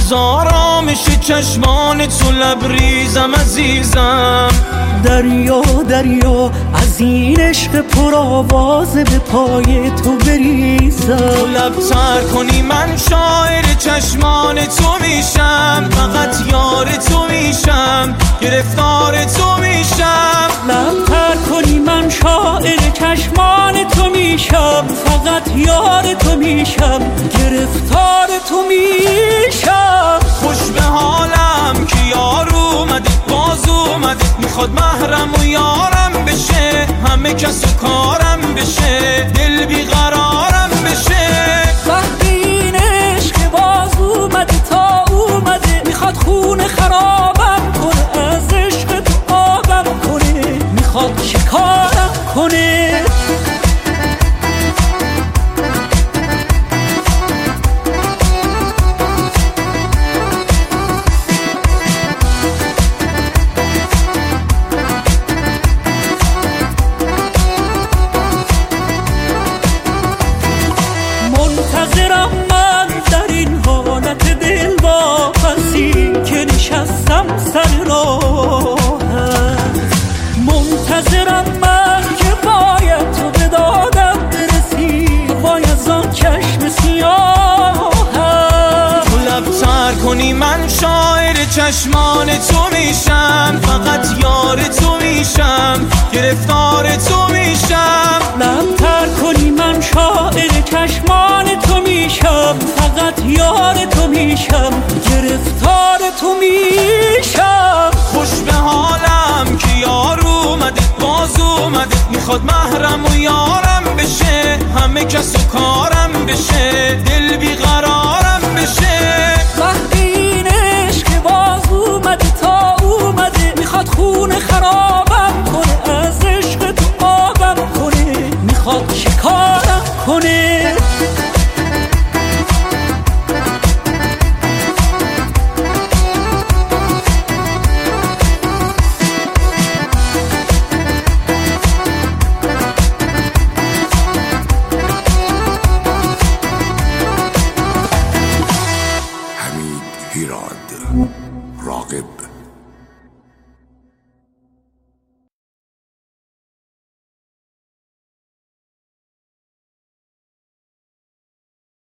از آرامش چشمان تو لبریزم عزیزم. دریا دریا از این عشق پرآواز به پای تو بریزم. تو لبتر کنی من شاعر چشمان تو میشم، فقط یار تو میشم، گرفتار تو میشم. لبتر کنی من شاعر چشمان تو میشم، فقط یار تو میشم، گرفتار تو میشم. خوش به حالم که یار اومده، باز اومده، میخواد محرم و یارم بشه، همه کس و کارم بشه، دل بیقرارم بشه. وقتی این عشق باز اومده تا اومده، میخواد خون خرابم کنه، از عشق تو آبم کنه، میخواد شکارم کنه. منتظرم من در این حالت دل واپسی که نشستم سر راهت. منتظرم من که باید تو به دادم برسی، وای از آن چشم سیاهت. تو لبتر کنی من شاعر چشمان تو میشم، فقط یار تو میشم، گرفتار تو میشم. لبتر کنی من شاعر چشمان تو میشم، فقط یار تو میشم، گرفتار تو میشم. خوش به حالم که یار اومده، باز اومده، میخواد محرم و یارم بشه، همه کس و کارم بشه، دل بیقرارم بشه. وقتی این عشق باز اومده تا اومده، میخواد خون خرابم کنه، از عشق تو آبم کنه، میخواد شکارم کنه. حمید هیراد.